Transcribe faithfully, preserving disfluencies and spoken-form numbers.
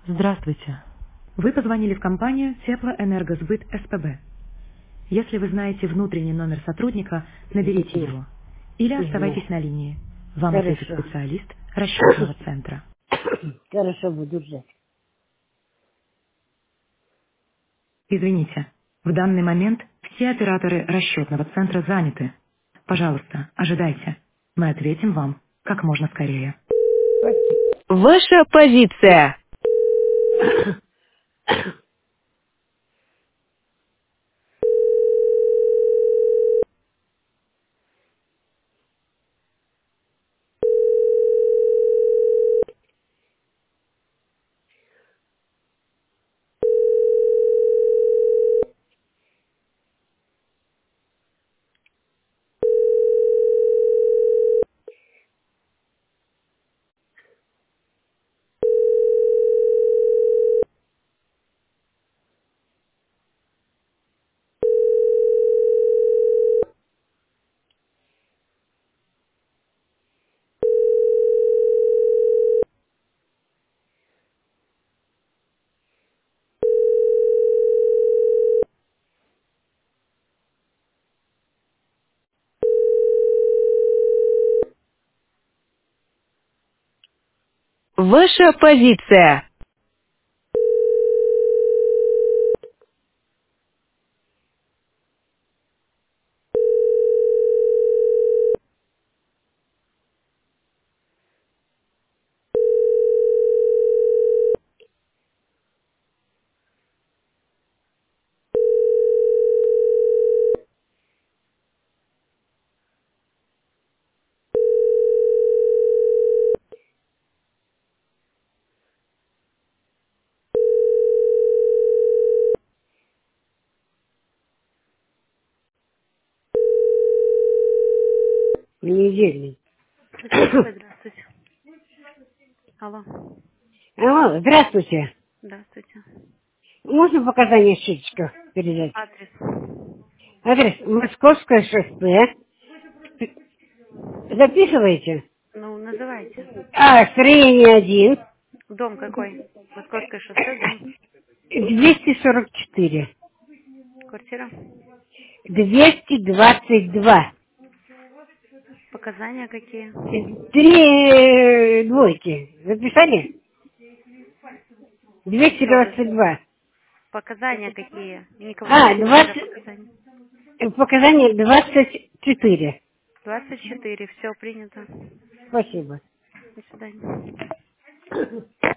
Здравствуйте. Вы позвонили в компанию Теплоэнергосбыт СПБ. Если вы знаете внутренний номер сотрудника, наберите Нет. его. Или Угу. оставайтесь на линии. Вам ответит Хорошо. специалист расчетного центра. Хорошо, буду ждать. Извините, в данный момент все операторы расчетного центра заняты. Пожалуйста, ожидайте. Мы ответим вам как можно скорее. Ваша позиция. Ваша позиция. Понедельник. Тепло, здравствуйте. Алло, Алло, здравствуйте. здравствуйте. Можно показания счетчика передать? Адрес. Адрес Московское шоссе. Записываете? Ну, называйте. А, строение один. Дом какой? Московское шоссе, дом. двести сорок четыре. Квартира. двести двадцать два. Показания какие? Три э, двойки. Записали? двести Еще раз. двадцать два. Показания какие? Никого не А, слышно про двадцать. показания. Показания двадцать четыре. двадцать четыре. Все принято. Спасибо. До свидания.